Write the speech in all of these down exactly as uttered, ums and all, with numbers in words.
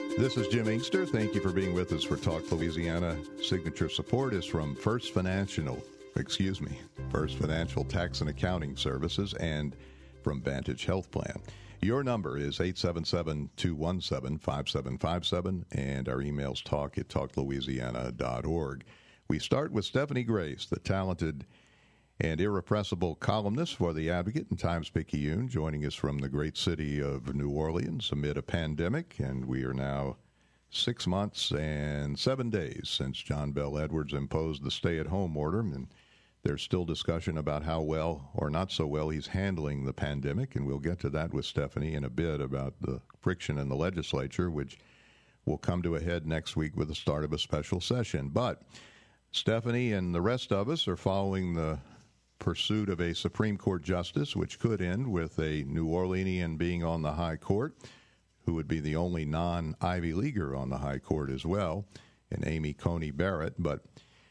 This is Jim Inkster. Thank you for being with us for Talk Louisiana. Signature support is from First Financial, excuse me, First Financial Tax and Accounting Services and from Vantage Health Plan. Your number is eight seven seven, two one seven, five seven five seven, and our email's talk at talk louisiana dot org. We start with Stephanie Grace, the talented and irrepressible columnist for The Advocate and Times-Picayune, joining us from the great city of New Orleans amid a pandemic. And we are now six months and seven days since John Bel Edwards imposed the stay-at-home order. And there's still discussion about how well or not so well he's handling the pandemic. And we'll get to that with Stephanie in a bit about the friction in the legislature, which will come to a head next week with the start of a special session. But Stephanie and the rest of us are following the pursuit of a Supreme Court justice, which could end with a New Orleanian being on the high court, who would be the only non-Ivy Leaguer on the high court as well, and Amy Coney Barrett. But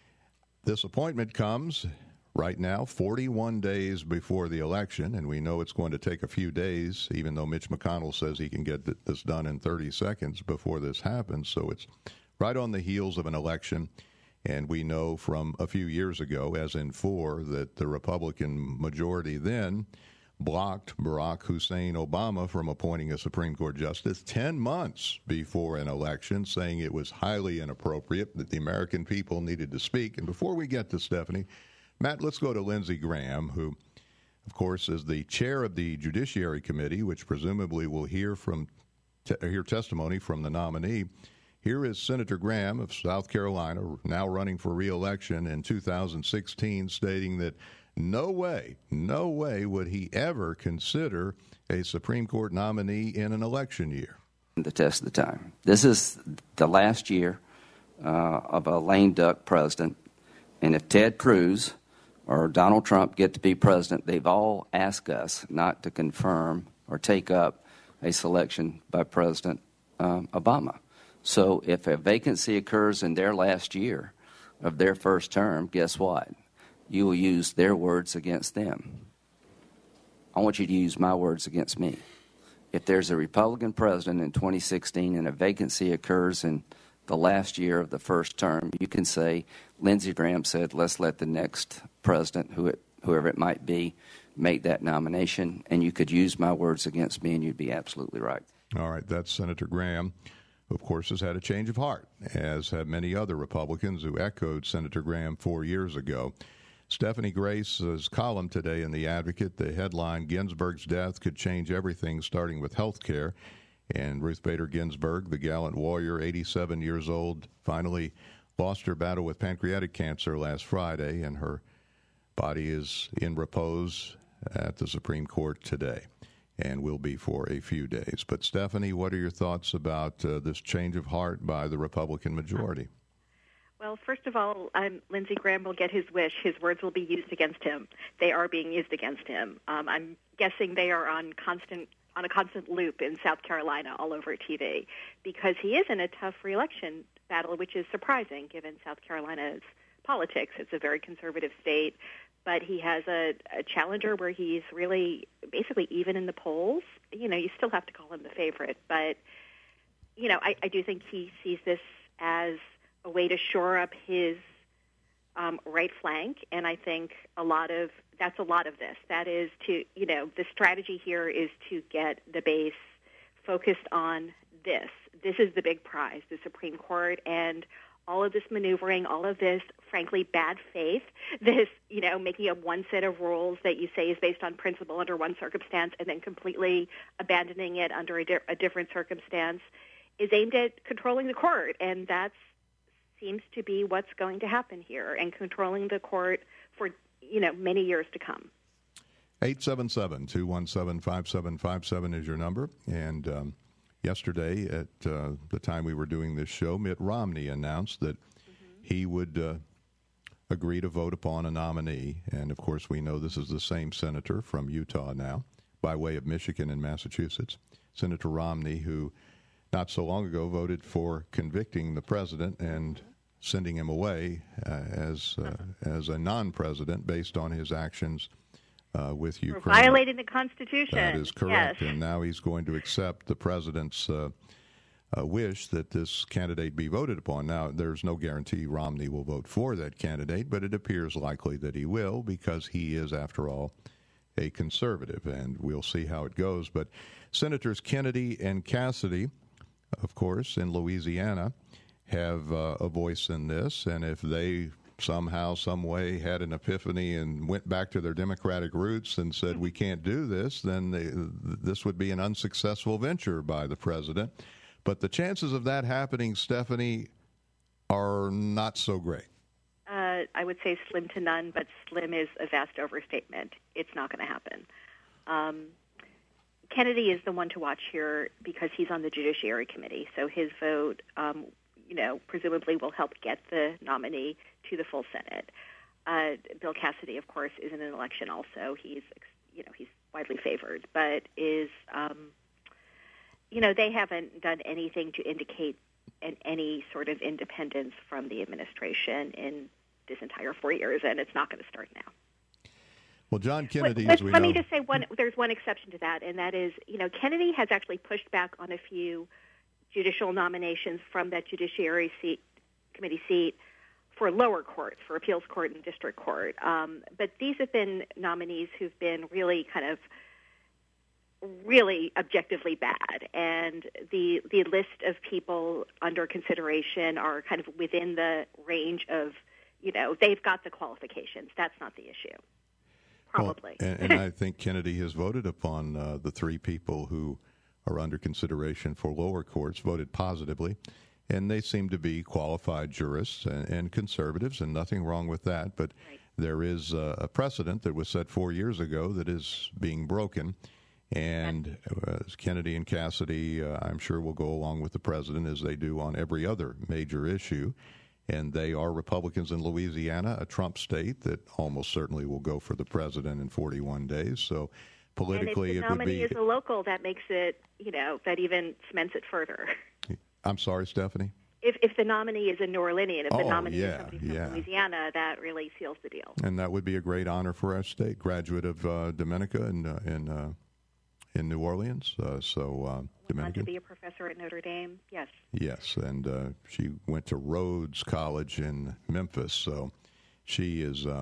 this appointment comes right now, forty-one days before the election, and we know it's going to take a few days, even though Mitch McConnell says he can get this done in thirty seconds before this happens. So it's right on the heels of an election. And we know from a few years ago, as in four, that the Republican majority then blocked Barack Hussein Obama from appointing a Supreme Court justice ten months before an election, saying it was highly inappropriate, that the American people needed to speak. And before we get to Stephanie, Matt, let's go to Lindsey Graham, who, of course, is the chair of the Judiciary Committee, which presumably will hear from te- hear testimony from the nominee. Here is Senator Graham of South Carolina, now running for re-election in two thousand sixteen, stating that no way, no way would he ever consider a Supreme Court nominee in an election year. The test of the time. This is the last year uh, of a lame duck president, and if Ted Cruz or Donald Trump get to be president, they've all asked us not to confirm or take up a selection by President um, Obama. So if a vacancy occurs in their last year of their first term, guess what? You will use their words against them. I want you to use my words against me. If there's a Republican president in twenty sixteen and a vacancy occurs in the last year of the first term, you can say, Lindsey Graham said, let's let the next president, who it, whoever it might be, make that nomination, and you could use my words against me, and you'd be absolutely right. All right, that's Senator Graham, who, of course, has had a change of heart, as have many other Republicans who echoed Senator Graham four years ago. Stephanie Grace's column today in The Advocate, the headline, Ginsburg's death could change everything, starting with health care. And Ruth Bader Ginsburg, the gallant warrior, eighty-seven years old, finally lost her battle with pancreatic cancer last Friday, and her body is in repose at the Supreme Court today and will be for a few days. But, Stephanie, what are your thoughts about uh, this change of heart by the Republican majority? Well, first of all, um, Lindsey Graham will get his wish. His words will be used against him. They are being used against him. Um, I'm guessing they are on constant on a constant loop in South Carolina all over T V, because he is in a tough re-election battle, which is surprising given South Carolina's politics. It's a very conservative state, but he has a, a challenger where he's really basically even in the polls. You know, you still have to call him the favorite, but, you know, I, I do think he sees this as a way to shore up his um, right flank, and I think a lot of that's a lot of this. That is to, you know, the strategy here is to get the base focused on this. This is the big prize, the Supreme Court, and all of this maneuvering, all of this, frankly, bad faith, this, you know, making up one set of rules that you say is based on principle under one circumstance and then completely abandoning it under a, di- a different circumstance, is aimed at controlling the court, and that's seems to be what's going to happen here, and controlling the court for, you know, many years to come. eight seven seven, two one seven, five seven five seven is your number. And um, yesterday at uh, the time we were doing this show, Mitt Romney announced that mm-hmm. he would uh, agree to vote upon a nominee. And, of course, we know this is the same senator from Utah now, by way of Michigan and Massachusetts, Senator Romney, who not so long ago voted for convicting the president and sending him away uh, as uh, as a non-president based on his actions uh, with Ukraine. For violating the Constitution. That is correct. Yes. And now he's going to accept the president's uh, uh, wish that this candidate be voted upon. Now, there's no guarantee Romney will vote for that candidate, but it appears likely that he will because he is, after all, a conservative, and we'll see how it goes. But Senators Kennedy and Cassidy, of course, in Louisiana, have uh, a voice in this, and if they somehow, some way had an epiphany and went back to their Democratic roots and said, we can't do this, then they, this would be an unsuccessful venture by the president. But the chances of that happening, Stephanie, are not so great. Uh, I would say slim to none, but slim is a vast overstatement. It's not going to happen. Um, Kennedy is the one to watch here because he's on the Judiciary Committee, so his vote, um, you know, presumably will help get the nominee to the full Senate. Uh, Bill Cassidy, of course, is in an election also. He's, you know, he's widely favored, but is, um, you know, they haven't done anything to indicate an, any sort of independence from the administration in this entire four years, and it's not going to start now. Well, John Kennedy, let, as we let know... me just say one. There's one exception to that, and that is, you know, Kennedy has actually pushed back on a few judicial nominations from that Judiciary seat, committee seat for lower courts, for appeals court and district court. Um, but these have been nominees who've been really kind of really objectively bad, and the the list of people under consideration are kind of within the range of, you know, they've got the qualifications. That's not the issue. Probably. Well, and, and I think Kennedy has voted upon uh, the three people who are under consideration for lower courts, voted positively, and they seem to be qualified jurists and, and conservatives, and nothing wrong with that. But right. There is uh, a precedent that was set four years ago that is being broken, and uh, Kennedy and Cassidy, uh, I'm sure, will go along with the president as they do on every other major issue. And they are Republicans in Louisiana, a Trump state that almost certainly will go for the president in forty-one days. So politically, and if it the would be. nominee is a local, that makes it, you know, that even cements it further. I'm sorry, Stephanie? If if the nominee is a New Orleanian, if oh, the nominee yeah, is somebody from yeah. Louisiana, that really seals the deal. And that would be a great honor for our state. Graduate of uh, Dominica in uh, in uh, in New Orleans. Uh, so uh, Dominican. To be a professor at Notre Dame, yes. Yes, and uh, she went to Rhodes College in Memphis. So she is uh,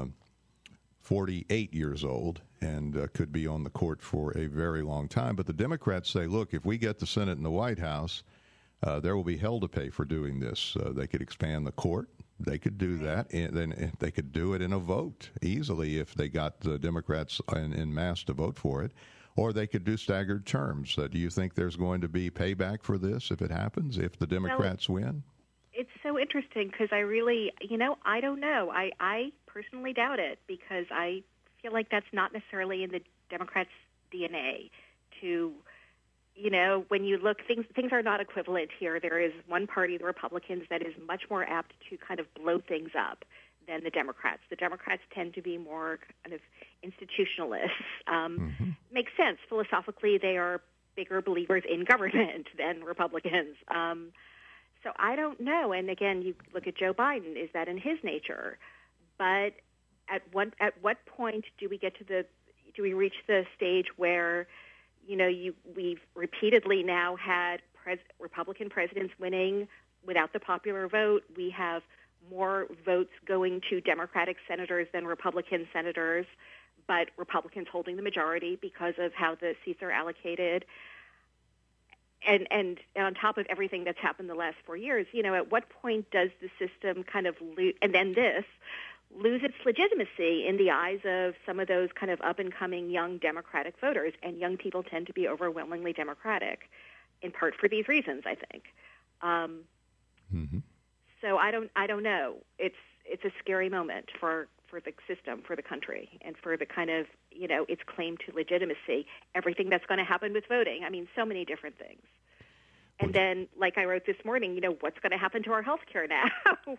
forty-eight years old and uh, could be on the court for a very long time. But the Democrats say, look, if we get the Senate and the White House, uh, there will be hell to pay for doing this. Uh, they could expand the court. They could do that, and then they could do it in a vote easily if they got the Democrats in, in mass to vote for it. Or they could do staggered terms. Uh, do you think there's going to be payback for this if it happens, if the Democrats well, win? It's so interesting because I really, you know, I don't know. I, I personally doubt it because I feel like that's not necessarily in the Democrats' D N A to, you know, when you look, things things are not equivalent here. There is one party, the Republicans, that is much more apt to kind of blow things up than the Democrats. The Democrats tend to be more kind of institutionalists. Um, mm-hmm. Makes sense. Philosophically, they are bigger believers in government than Republicans. Um, so I don't know. And again, you look at Joe Biden. Is that in his nature? But at what at what point do we get to the do we reach the stage where, you know, you we've repeatedly now had pres- Republican presidents winning without the popular vote? We have more votes going to Democratic senators than Republican senators, but Republicans holding the majority because of how the seats are allocated. And, and and on top of everything that's happened the last four years, you know, at what point does the system kind of lose, and then this, lose its legitimacy in the eyes of some of those kind of up-and-coming young Democratic voters? And young people tend to be overwhelmingly Democratic, in part for these reasons, I think. Um, mm-hmm. So I don't I don't know. It's it's a scary moment for, for the system, for the country, and for the kind of, you know, its claim to legitimacy, everything that's going to happen with voting. I mean, so many different things. And then, like I wrote this morning, you know, what's going to happen to our health care now?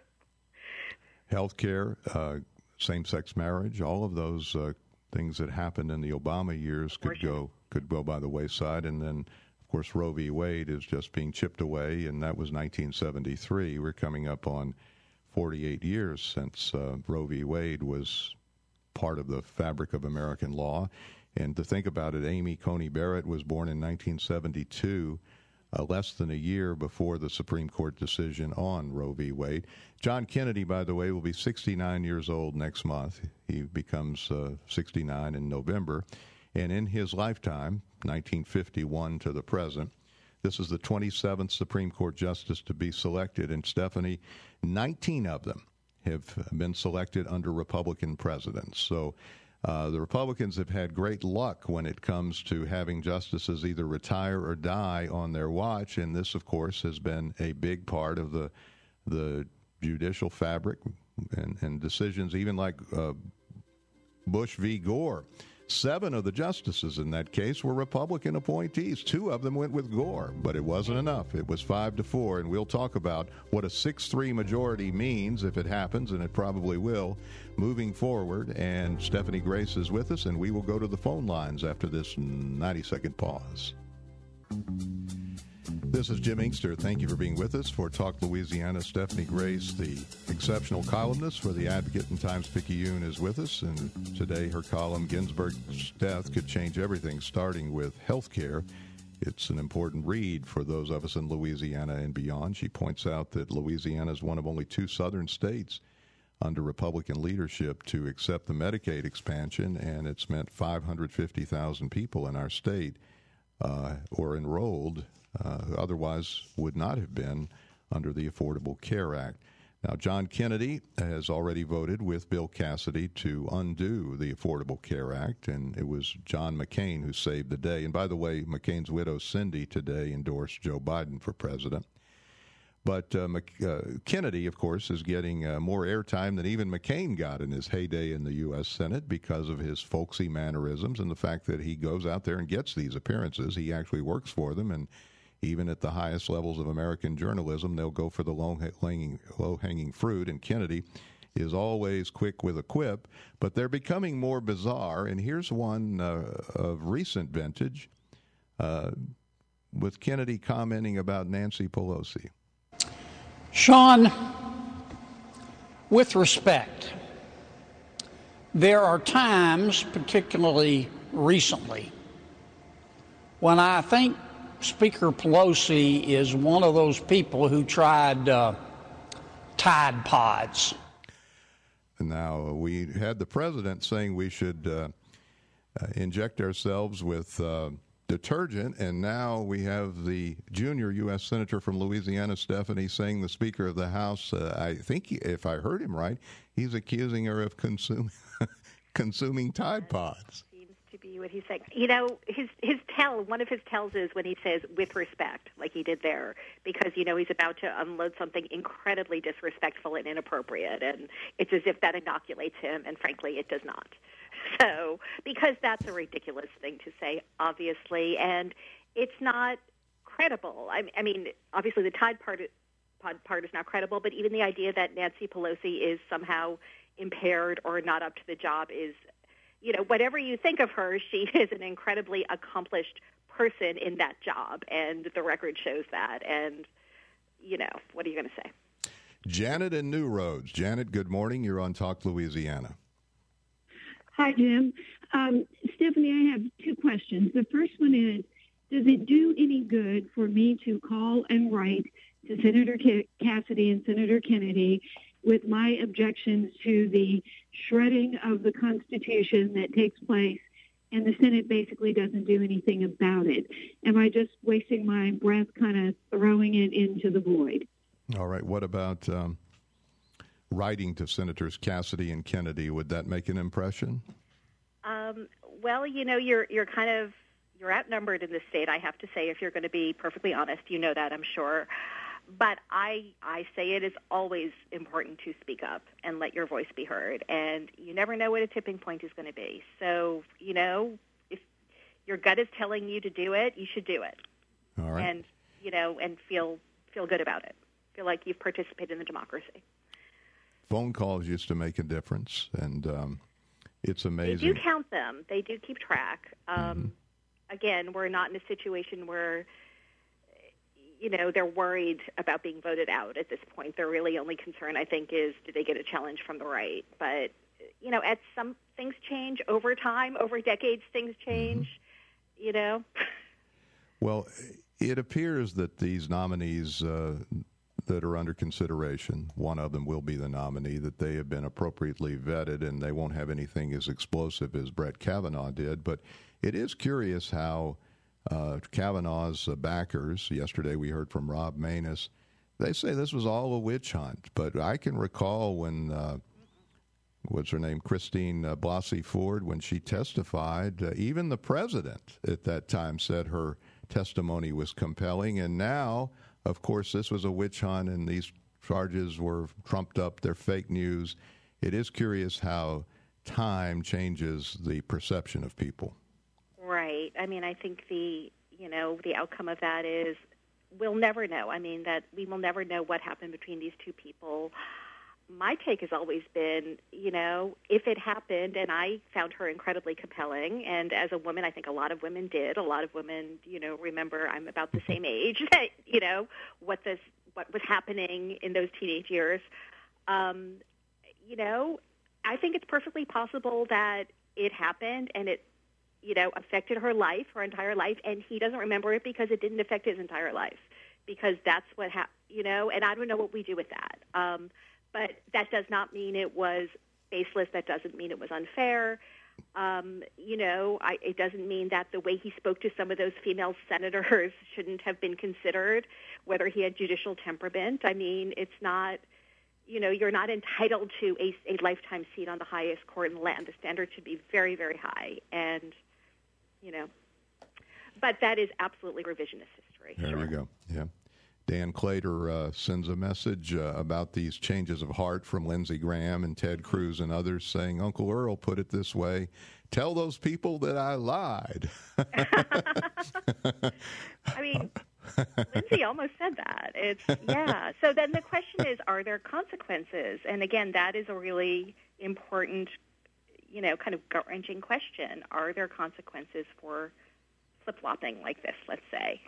Health care, uh, same-sex marriage, all of those uh, things that happened in the Obama years could go could go by the wayside. And then, of course, Roe v. Wade is just being chipped away, and that was nineteen seventy-three. We're coming up on forty-eight years since uh, Roe v. Wade was part of the fabric of American law. And to think about it, Amy Coney Barrett was born in nineteen seventy-two. uh, less than a year before the Supreme Court decision on Roe v. Wade. John Kennedy, by the way, will be sixty-nine years old next month. He becomes uh, sixty-nine in November. And in his lifetime, nineteen fifty-one to the present, this is the twenty-seventh Supreme Court justice to be selected. And, Stephanie, nineteen of them have been selected under Republican presidents. So uh, the Republicans have had great luck when it comes to having justices either retire or die on their watch. And this, of course, has been a big part of the the judicial fabric and, and decisions, even like uh, Bush v. Gore. Seven of the justices in that case were Republican appointees. Two of them went with Gore, but it wasn't enough. It was five to four, and we'll talk about what a six three majority means if it happens, and it probably will, moving forward. And Stephanie Grace is with us, and we will go to the phone lines after this ninety-second pause. This is Jim Inkster. Thank you for being with us for Talk Louisiana. Stephanie Grace, the exceptional columnist for The Advocate and Times-Picayune, is with us. And today her column, Ginsburg's Death Could Change Everything, starting with health care. It's an important read for those of us in Louisiana and beyond. She points out that Louisiana is one of only two southern states under Republican leadership to accept the Medicaid expansion, and it's meant five hundred fifty thousand people in our state uh, or enrolled Uh, who otherwise would not have been under the Affordable Care Act. Now, John Kennedy has already voted with Bill Cassidy to undo the Affordable Care Act, and it was John McCain who saved the day. And by the way, McCain's widow, Cindy, today endorsed Joe Biden for president. But uh, Mc, uh, Kennedy, of course, is getting uh, more airtime than even McCain got in his heyday in the U S Senate because of his folksy mannerisms and the fact that he goes out there and gets these appearances. He actually works for them, and even at the highest levels of American journalism, they'll go for the low-hanging, low-hanging fruit, and Kennedy is always quick with a quip, but they're becoming more bizarre, and here's one uh, of recent vintage uh, with Kennedy commenting about Nancy Pelosi. Sean, with respect, there are times, particularly recently, when I think Speaker Pelosi is one of those people who tried uh, Tide Pods. Now, we had the president saying we should uh, uh, inject ourselves with uh, detergent, and now we have the junior U S Senator from Louisiana, Stephanie, saying the Speaker of the House, uh, I think, he, if I heard him right, he's accusing her of consuming, consuming Tide Pods. To be what he's saying. You know, his his tell, one of his tells is when he says with respect, like he did there, because, you know, he's about to unload something incredibly disrespectful and inappropriate, and it's as if that inoculates him, and frankly, it does not. So, because that's a ridiculous thing to say, obviously, and it's not credible. I, I mean, obviously the Tide part, part is not credible, but even the idea that Nancy Pelosi is somehow impaired or not up to the job is, you know, whatever you think of her, she is an incredibly accomplished person in that job, and the record shows that. And, you know, what are you going to say? Janet in New Roads. Janet, good morning. You're on Talk Louisiana. Hi, Jim. Um, Stephanie, I have two questions. The first one is, does it do any good for me to call and write to Senator Cassidy and Senator Kennedy with my objections to the shredding of the Constitution that takes place, and the Senate basically doesn't do anything about it? Am I just wasting my breath kind of throwing it into the void? All right. What about um, writing to Senators Cassidy and Kennedy? Would that make an impression? Um, well, you know, you're you're kind of, you're outnumbered in this state, I have to say, if you're going to be perfectly honest. You know that, I'm sure. But I, I say it is always important to speak up and let your voice be heard. And you never know what a tipping point is going to be. So, you know, if your gut is telling you to do it, you should do it. All right. And, you know, and feel feel good about it. Feel like you've participated in the democracy. Phone calls used to make a difference, and um, it's amazing. They do count them. They do keep track. Um, mm-hmm. Again, we're not in a situation where, you know, they're worried about being voted out at this point. Their really only concern, I think, is do they get a challenge from the right? But, you know, at some things change over time, over decades, things change, mm-hmm. you know. Well, it appears that these nominees uh, that are under consideration, one of them will be the nominee, that they have been appropriately vetted and they won't have anything as explosive as Brett Kavanaugh did. But it is curious how uh, Kavanaugh's uh, backers, yesterday we heard from Rob Maness, they say this was all a witch hunt. But I can recall when, uh, what's her name, Christine uh, Blasey Ford, when she testified, uh, even the president at that time said her testimony was compelling. And now, of course, this was a witch hunt and these charges were trumped up. They're fake news. It is curious how time changes the perception of people. Right. I mean, I think the, you know, the outcome of that is we'll never know. I mean, that we will never know what happened between these two people. My take has always been, you know, if it happened, and I found her incredibly compelling, and as a woman, I think a lot of women did. A lot of women, you know, remember I'm about the same age, that, you know, what this, what was happening in those teenage years. Um, you know, I think it's perfectly possible that it happened and it, you know, affected her life, her entire life, and he doesn't remember it because it didn't affect his entire life, because that's what happened, you know, and I don't know what we do with that. Um, but that does not mean it was baseless. That doesn't mean it was unfair. Um, you know, I, it doesn't mean that the way he spoke to some of those female senators shouldn't have been considered, whether he had judicial temperament. I mean, it's not, you know, you're not entitled to a, a lifetime seat on the highest court in the land. The standard should be very, very high. And, you know, but that is absolutely revisionist history. There sure. we go. Yeah. Dan Claytor uh, sends a message uh, about these changes of heart from Lindsey Graham and Ted Cruz and others, saying, Uncle Earl put it this way, tell those people that I lied. I mean, Lindsey almost said that. It's, yeah. So then the question is, are there consequences? And again, that is a really important, you know, kind of gut-wrenching question. Are there consequences for flip-flopping like this, let's say?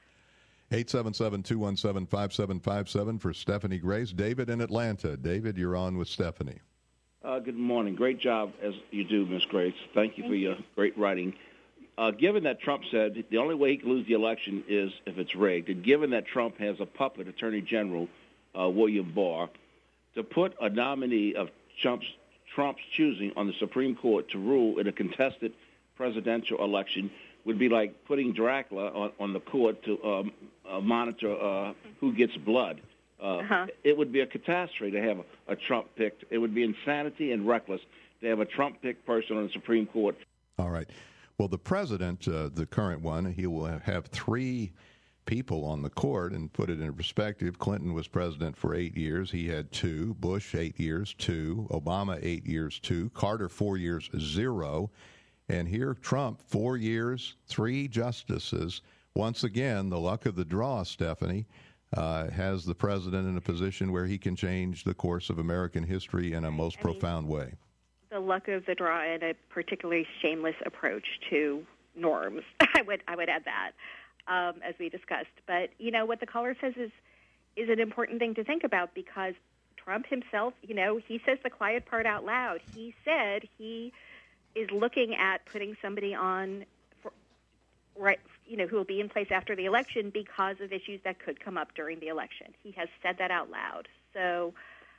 eight seven seven, two one seven, five seven five seven for Stephanie Grace. David in Atlanta. David, you're on with Stephanie. Uh, good morning. Great job as you do, Miz Grace. Thank you Thank for your you. great writing. Uh, given that Trump said the only way he can lose the election is if it's rigged, and given that Trump has a puppet Attorney General, uh, William Barr, to put a nominee of Trump's, Trump's choosing on the Supreme Court to rule in a contested presidential election would be like putting Dracula on, on the court to um, uh, monitor uh, who gets blood. Uh, uh-huh. It would be a catastrophe to have a, a Trump picked. It would be insanity and reckless to have a Trump-picked person on the Supreme Court. All right. Well, the president, uh, the current one, he will have three people on the court, and put it in perspective. Clinton was president for eight years. He had two. Bush, eight years, two. Obama, eight years, two. Carter, four years, zero. And here, Trump, four years, three justices. Once again, the luck of the draw, Stephanie, uh, has the president in a position where he can change the course of American history in a most I profound mean, way. The luck of the draw and a particularly shameless approach to norms. I would I would add that, um, as we discussed. But, you know, what the caller says is, is an important thing to think about, because Trump himself, you know, he says the quiet part out loud. He said he is looking at putting somebody on, for, right, you know, who will be in place after the election because of issues that could come up during the election. He has said that out loud. So,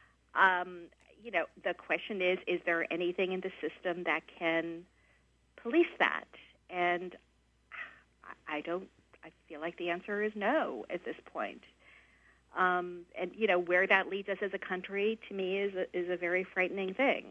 um, you know, the question is, is there anything in the system that can police that? And I don't, I feel like the answer is no at this point. Um, and, you know, where that leads us as a country, to me, is a, is a very frightening thing.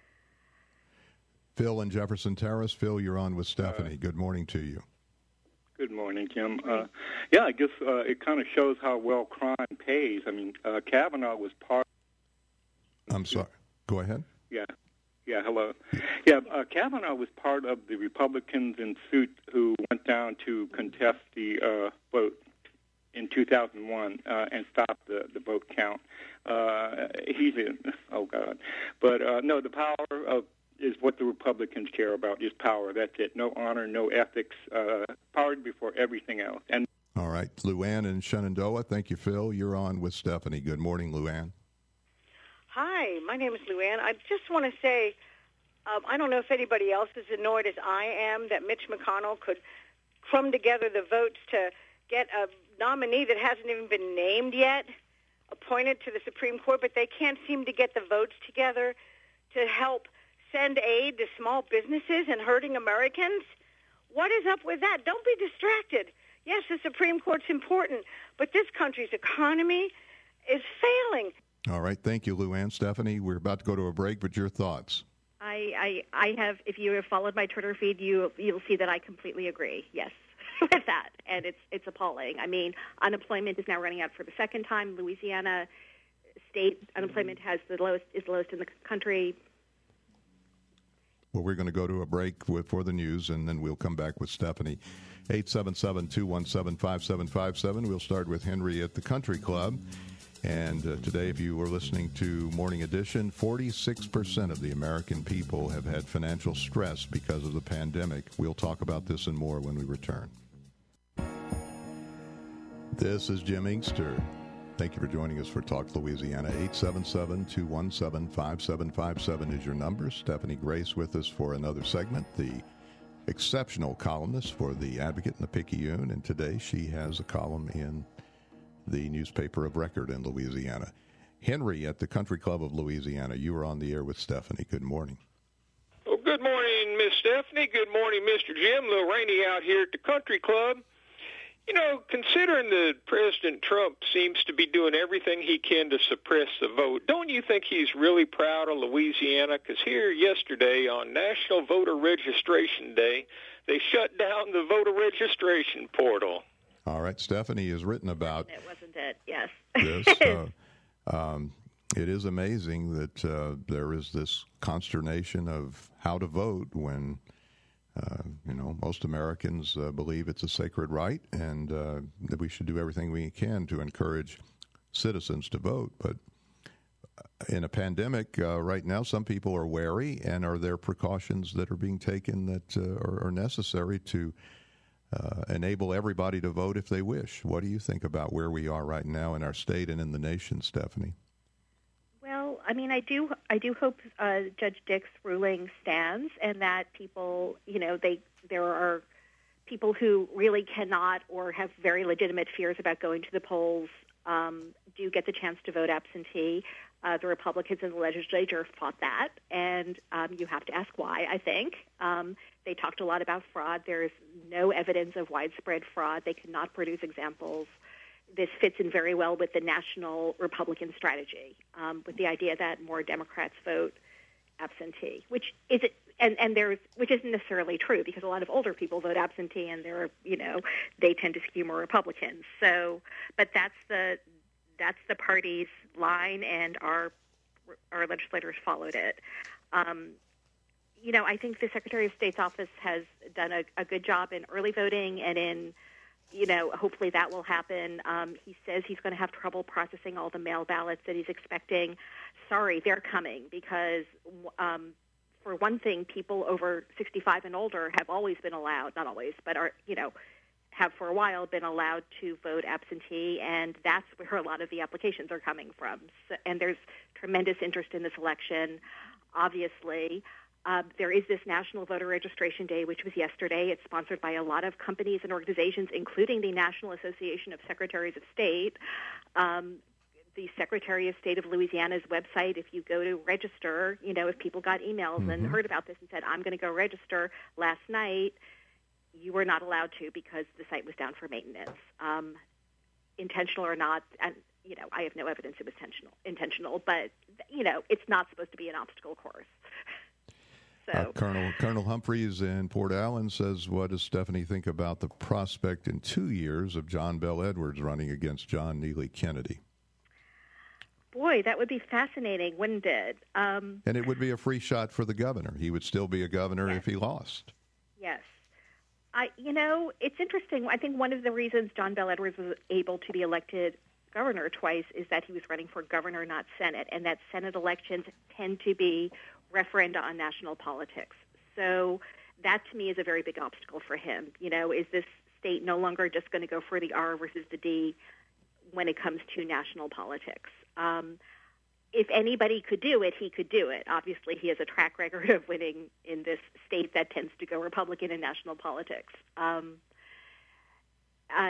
Phil in Jefferson Terrace. Phil, you're on with Stephanie. Uh, Good morning to you. Good morning, Kim. Uh, yeah, I guess uh, it kind of shows how well crime pays. I mean, uh, Kavanaugh was part... I'm sorry. Go ahead. Yeah. Yeah, hello. Yeah, uh, Kavanaugh was part of the Republicans in suit who went down to contest the uh, vote in two thousand one uh, and stop the, the vote count. Uh, he's in, oh, God. But, uh, no, the power of is what the Republicans care about, is power. That's it. No honor, no ethics, uh, power before everything else. And all right. Luann in Shenandoah. Thank you, Phil. You're on with Stephanie. Good morning, Luann. Hi, my name is Luann. I just want to say, um, I don't know if anybody else is annoyed as I am that Mitch McConnell could crumb together the votes to get a nominee that hasn't even been named yet appointed to the Supreme Court, but they can't seem to get the votes together to help send aid to small businesses and hurting Americans? What is up with that? Don't be distracted. Yes, the Supreme Court's important, but this country's economy is failing. All right. Thank you, Lou Ann. Stephanie, we're about to go to a break, but your thoughts? I, I, I have, if you have followed my Twitter feed, you, you'll see that I completely agree, yes, with that. And it's it's appalling. I mean, unemployment is now running out for the second time. Louisiana state unemployment has the lowest is the lowest in the country. Well, we're going to go to a break with, for the news, and then we'll come back with Stephanie. eight seven seven, two one seven, five seven five seven. We'll start with Henry at the Country Club. And uh, today, if you were listening to Morning Edition, forty-six percent of the American people have had financial stress because of the pandemic. We'll talk about this and more when we return. This is Jim Inkster. Thank you for joining us for Talk Louisiana. eight seven seven, two one seven, five seven five seven is your number. Stephanie Grace with us for another segment, the exceptional columnist for The Advocate and the Picayune. And today she has a column in the newspaper of record in Louisiana. Henry at the Country Club of Louisiana, you are on the air with Stephanie. Good morning. Well, good morning, Miss Stephanie. Good morning, Mister Jim. A little rainy out here at the Country Club. You know, considering that President Trump seems to be doing everything he can to suppress the vote, don't you think he's really proud of Louisiana? Because here yesterday on National Voter Registration Day, they shut down the voter registration portal. All right, Stephanie has written about it, wasn't it? Yes. this. Uh, um, it is amazing that uh, there is this consternation of how to vote when, uh, you know, most Americans uh, believe it's a sacred right and uh, that we should do everything we can to encourage citizens to vote. But in a pandemic uh, right now, some people are wary, and are there precautions that are being taken that uh, are, are necessary to Uh, enable everybody to vote if they wish? What do you think about where we are right now in our state and in the nation, Stephanie? Well, I mean, I do, I do hope uh, Judge Dick's ruling stands, and that people, you know, they there are people who really cannot or have very legitimate fears about going to the polls um, do get the chance to vote absentee. Uh, the Republicans in the legislature fought that, and um, you have to ask why, I think. Um, they talked a lot about fraud. There is no evidence of widespread fraud. They cannot produce examples. This fits in very well with the national Republican strategy, um, with the idea that more Democrats vote absentee, which is it, and, and there's which isn't necessarily true, because a lot of older people vote absentee, and they're, you know, they tend to skew more Republicans. So, but that's the that's the party's line, and our our legislators followed it. Um, you know, I think the Secretary of State's office has done a, a good job in early voting, and in, you know, hopefully that will happen. Um, he says he's going to have trouble processing all the mail ballots that he's expecting. Sorry, they're coming, because um, for one thing, people over sixty-five and older have always been allowed, not always, but are, you know, have for a while been allowed to vote absentee, and that's where a lot of the applications are coming from. So, and there's tremendous interest in this election, obviously. Uh, there is this National Voter Registration Day, which was yesterday. It's sponsored by a lot of companies and organizations, including the National Association of Secretaries of State. Um, the Secretary of State of Louisiana's website, if you go to register, you know, if people got emails mm-hmm. and heard about this and said, I'm going to go register last night, you were not allowed to, because the site was down for maintenance. Um, intentional or not, and, you know, I have no evidence it was intentional, intentional, but, you know, it's not supposed to be an obstacle course. So. Uh, Colonel Colonel Humphreys in Port Allen says, what does Stephanie think about the prospect in two years of John Bel Edwards running against John Neely Kennedy? Boy, that would be fascinating, wouldn't it? Um, and it would be a free shot for the governor. He would still be a governor yes. if he lost. Yes. I, you know, it's interesting. I think one of the reasons John Bel Edwards was able to be elected governor twice is that he was running for governor, not Senate, and that Senate elections tend to be referenda on national politics. So that, to me, is a very big obstacle for him. You know, is this state no longer just going to go for the R versus the D when it comes to national politics? Um, if anybody could do it, he could do it. Obviously, he has a track record of winning in this state that tends to go Republican in national politics. Um, uh,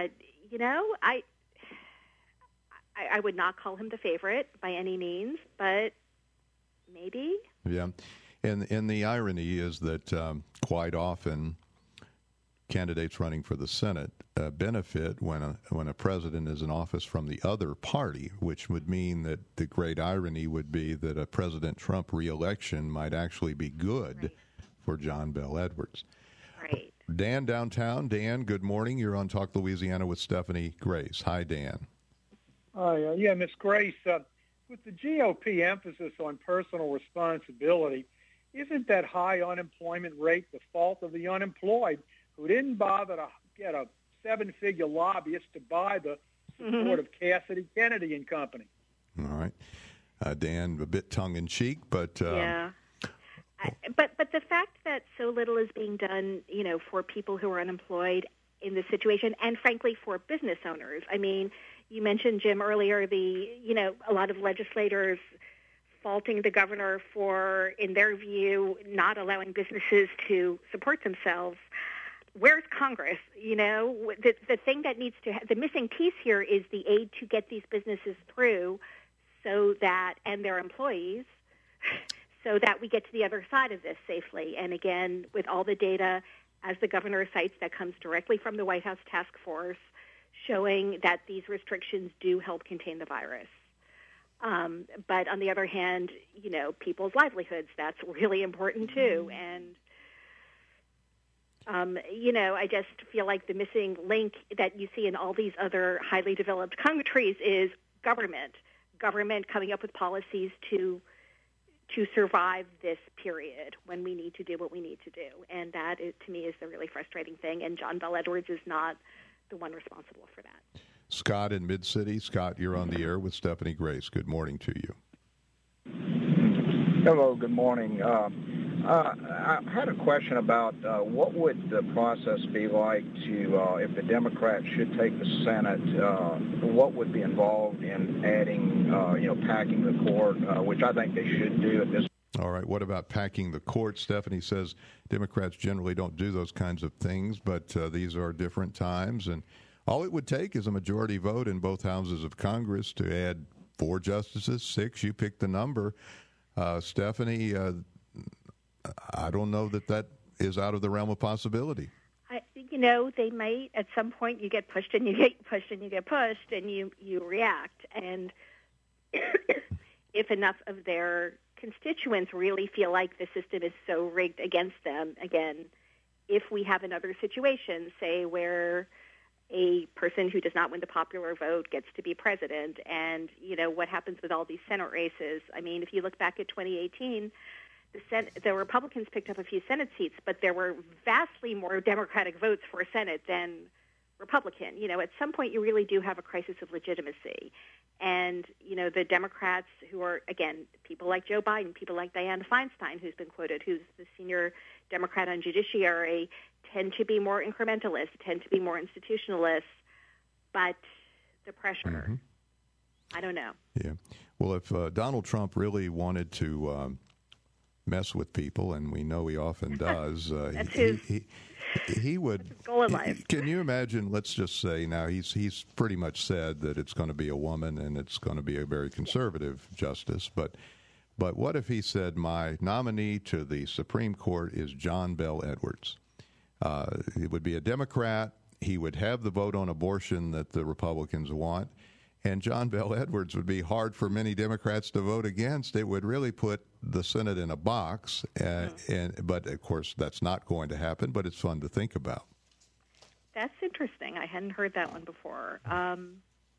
you know, I, I I would not call him the favorite by any means, but maybe. Yeah, and and the irony is that um, quite often candidates running for the Senate uh, benefit when a when a president is in office from the other party, which would mean that the great irony would be that a President Trump reelection might actually be good right. for John Bel Edwards. Right. Dan downtown. Dan, good morning. You're on Talk Louisiana with Stephanie Grace. Hi, Dan. Hi, uh, yeah, Miz Grace. Uh, with the G O P emphasis on personal responsibility, isn't that high unemployment rate the fault of the unemployed who didn't bother to get a seven-figure lobbyist to buy the support mm-hmm. of Cassidy Kennedy and Company? All right. Uh, Dan, a bit tongue-in-cheek, but... Um, yeah. I, but but the fact that so little is being done, you know, for people who are unemployed in this situation, and frankly for business owners. I mean, you mentioned, Jim, earlier the, you know, a lot of legislators faulting the governor for, in their view, not allowing businesses to support themselves. Where's Congress? You know, the the thing that needs to, ha- the missing piece here is the aid to get these businesses through, so that, and their employees, so that we get to the other side of this safely. And again, with all the data, as the governor cites, that comes directly from the White House task force, showing that these restrictions do help contain the virus. Um, but on the other hand, you know, people's livelihoods, that's really important too. And, um, you know, I just feel like the missing link that you see in all these other highly developed countries is government, government coming up with policies to to survive this period when we need to do what we need to do. And that, is, to me, is the really frustrating thing. And John Bel Edwards is not the one responsible for that. Scott in Mid-City. Scott, you're on the air with Stephanie Grace. Good morning to you. Hello, good morning. Uh, uh, I had a question about uh, what would the process be like to, uh, if the Democrats should take the Senate, uh, what would be involved in adding, uh, you know, packing the court, uh, which I think they should do at this point. All right. What about packing the court? Stephanie says Democrats generally don't do those kinds of things, but uh, these are different times. And all it would take is a majority vote in both houses of Congress to add four justices, six. You pick the number. Uh, Stephanie, uh, I don't know that that is out of the realm of possibility. I, you know, they might at some point. You get pushed and you get pushed and you get pushed and you, you react. And if enough of their constituents really feel like the system is so rigged against them, again, if we have another situation, say, where a person who does not win the popular vote gets to be president, and, you know, what happens with all these Senate races. I mean, if you look back at twenty eighteen, the, Sen- the Republicans picked up a few Senate seats, but there were vastly more Democratic votes for Senate than Republican. You know, at some point you really do have a crisis of legitimacy. And, you know, the Democrats who are, again, people like Joe Biden, people like Dianne Feinstein, who's been quoted, who's the senior Democrat on judiciary, tend to be more incrementalist, tend to be more institutionalist, but the pressure, mm-hmm. I don't know. Yeah. Well, if uh, Donald Trump really wanted to um, mess with people, and we know he often does, uh, That's he, his, he, he, he would. That's his goal in life. Can you imagine, let's just say now, he's, he's pretty much said that it's going to be a woman and it's going to be a very conservative yeah. justice, but but what if he said, my nominee to the Supreme Court is John Bel Edwards? Uh, he would be a Democrat. He would have the vote on abortion that the Republicans want. And John Bel Edwards would be hard for many Democrats to vote against. It would really put the Senate in a box. Uh, and But, of course, that's not going to happen, but it's fun to think about. That's interesting. I hadn't heard that one before. Um,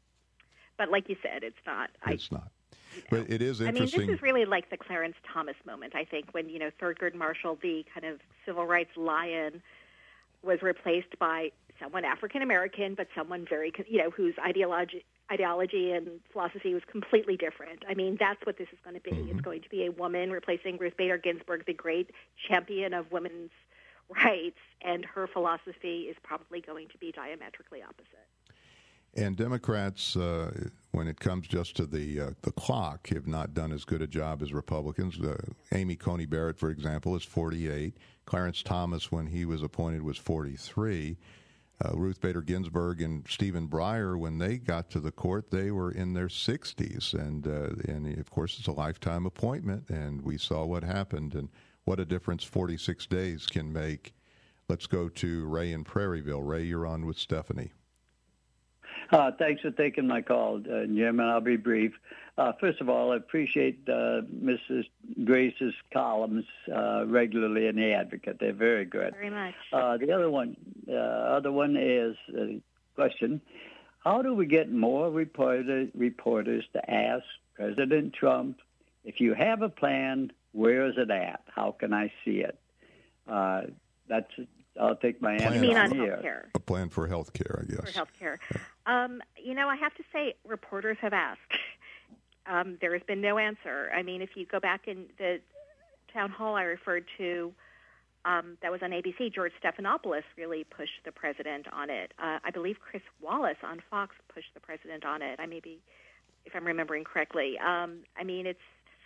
but like you said, it's not. It's I, not. You know, but it is interesting. I mean, this is really like the Clarence Thomas moment, I think, when, you know, Thurgood Marshall, the kind of civil rights lion, was replaced by someone African-American, but someone very, you know, whose ideology ideology and philosophy was completely different. I mean, that's what this is going to be. Mm-hmm. It's going to be a woman replacing Ruth Bader Ginsburg, the great champion of women's rights, and her philosophy is probably going to be diametrically opposite. And Democrats, uh, when it comes just to the uh, the clock, have not done as good a job as Republicans. Uh, Amy Coney Barrett, for example, is forty-eight. Clarence Thomas, when he was appointed, was forty-three. Uh, Ruth Bader Ginsburg and Stephen Breyer, when they got to the court, they were in their sixties, and uh, and of course it's a lifetime appointment, and we saw what happened and what a difference forty-six days can make. Let's go to Ray in Prairieville. Ray, you're on with Stephanie. Uh, thanks for taking my call, uh, Jim, and I'll be brief. Uh, first of all, I appreciate uh, Missus Grace's columns uh, regularly in The Advocate. They're very good. Very much. Uh, the other one, uh, other one is a question: how do we get more reporter, reporters to ask President Trump, if you have a plan, where is it at? How can I see it? Uh, that's. I'll take my answer. You mean on here. healthcare? A plan for health care, I guess. For healthcare. Um, you know, I have to say, reporters have asked. Um, there has been no answer. I mean, if you go back in the town hall I referred to, um, that was on A B C, George Stephanopoulos really pushed the president on it. Uh, I believe Chris Wallace on Fox pushed the president on it. I may be, if I'm remembering correctly. Um, I mean, it's,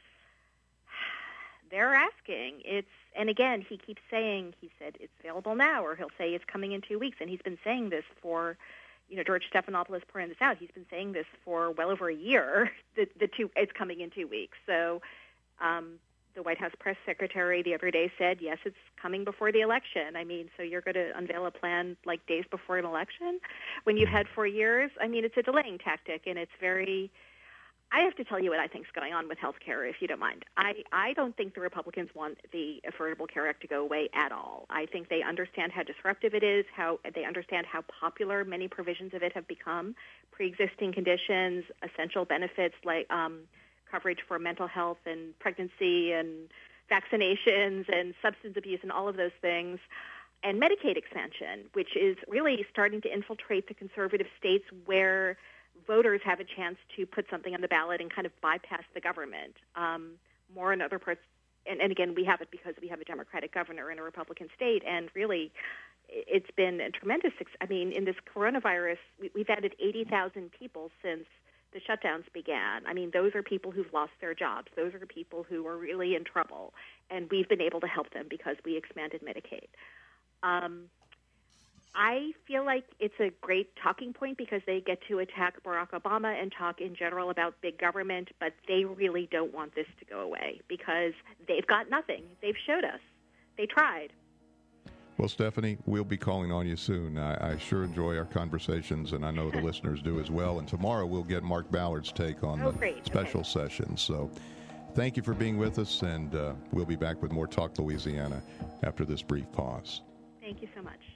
they're asking. It's, and again, he keeps saying, he said it's available now, or he'll say it's coming in two weeks. And he's been saying this for, you know, George Stephanopoulos pointing this out. He's been saying this for well over a year. The, the two, it's coming in two weeks. So um, the White House press secretary the other day said, yes, it's coming before the election. I mean, so you're going to unveil a plan like days before an election when you've had four years? I mean, it's a delaying tactic, and it's very... I have to tell you what I think is going on with health care, if you don't mind. I, I don't think the Republicans want the Affordable Care Act to go away at all. I think they understand how disruptive it is, how they understand how popular many provisions of it have become, pre-existing conditions, essential benefits like um, coverage for mental health and pregnancy and vaccinations and substance abuse and all of those things, and Medicaid expansion, which is really starting to infiltrate the conservative states where voters have a chance to put something on the ballot and kind of bypass the government. Um, more in other parts, and, and again, we have it because we have a Democratic governor in a Republican state, and really it's been a tremendous success. I mean, in this coronavirus, we, we've added eighty thousand people since the shutdowns began. I mean, those are people who've lost their jobs. Those are people who are really in trouble, and we've been able to help them because we expanded Medicaid. Um, I feel like it's a great talking point because they get to attack Barack Obama and talk in general about big government, but they really don't want this to go away because they've got nothing. They've showed us. They tried. Well, Stephanie, we'll be calling on you soon. I, I sure enjoy our conversations, and I know the listeners do as well. And tomorrow we'll get Mark Ballard's take on oh, the great. special okay. session. So thank you for being with us, and uh, we'll be back with more Talk Louisiana after this brief pause. Thank you so much.